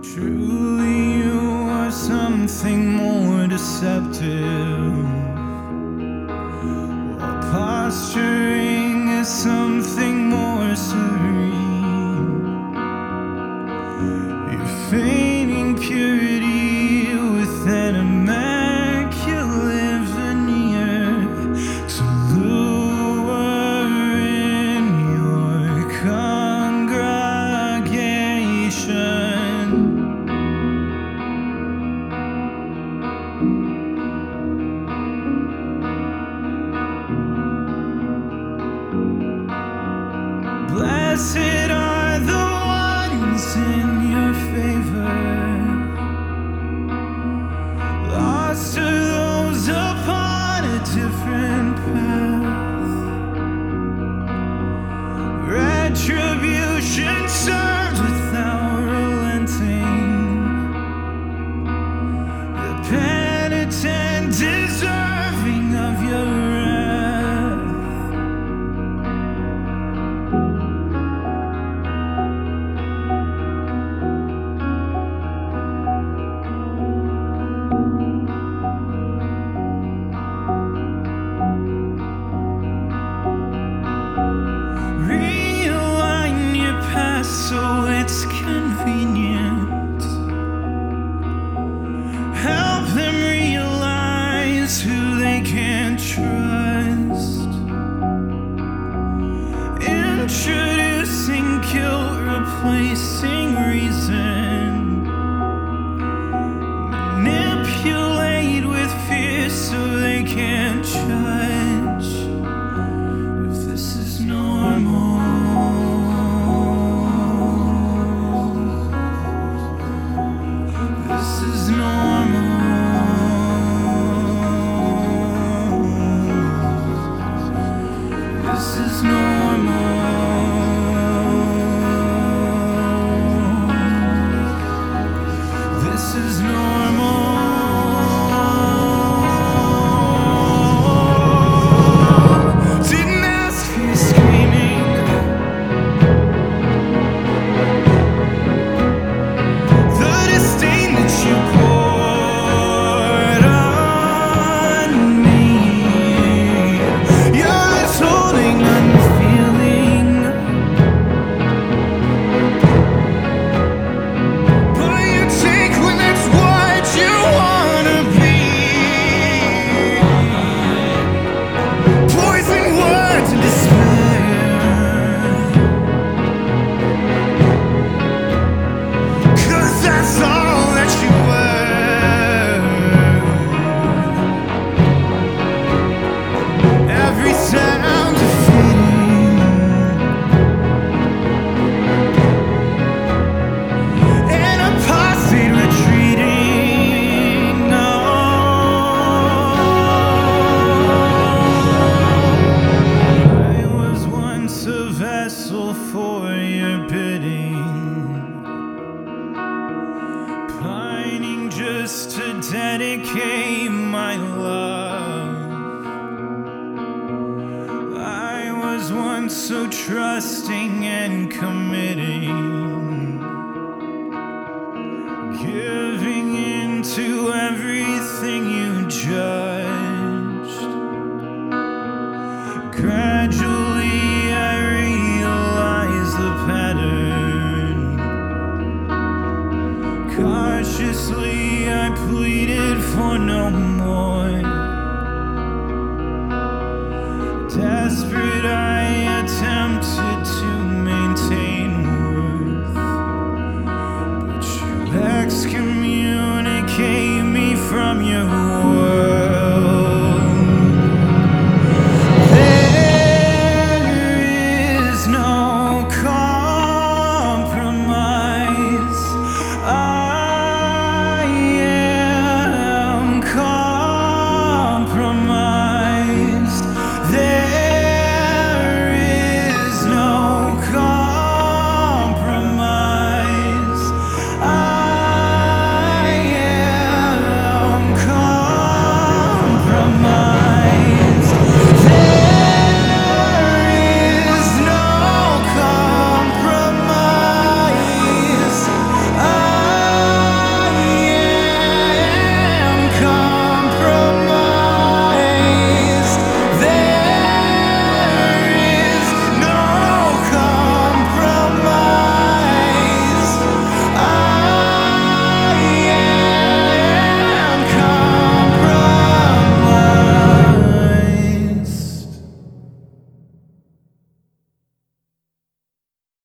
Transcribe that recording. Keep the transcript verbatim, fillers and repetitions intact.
Truly, you are something more deceptive. While posturing is something more serene. You're feigning purity with an immaculate veneer to lure in your congregation. Blessed are the ones in your favor. Lost are those upon a different path. Retribution served without relenting. The penitent deserving of your wrath. Realign your past so it's convenient. Help them realize who they can't trust. Introducing guilt, replacing reason. Manipulate with fear so they can't judge if this is normal. This is normal. This is normal. This is normal. Didn't ask for your screaming. The disdain that you poured on me. You're withholding, unfeeling. But you take when that's what you wanna be. Poison words and despair. 'Cause that's all that you were. Every sound defeating. And apostate retreating. No. I was once a vessel for your bidding, pining just to dedicate my love. I was once so trusting and committing, giving in to everything you judged. Gradually I realized the pattern. Cautiously I pleaded for no more. Desperate I attempted to maintain worth, but you excommunicate me from your